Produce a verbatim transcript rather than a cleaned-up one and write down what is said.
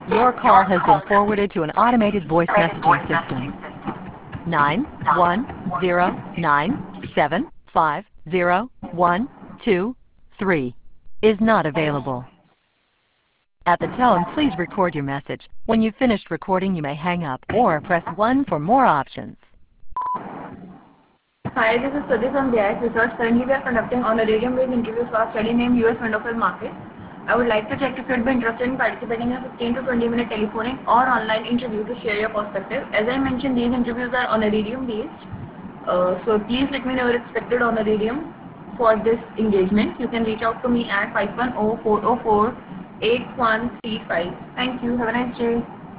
Your call has been forwarded to an automated voice messaging system. nine one zero nine seven five zero one two three is not available. At the tone, please record your message. When you've finished recording, you may hang up or press one for more options. Hi, this is Swati from B I S Research. Currently, we are conducting honorarium-based interviews for our study named U S Window Market. I would like to check if you'd be interested in participating in a fifteen to twenty minute telephonic or online interview to share your perspective. As I mentioned, these interviews are honorarium-based. Uh, so please let me know your expected honorarium for this engagement. You can reach out to me at five one zero four zero four eight one three five. Thank you. Have a nice day.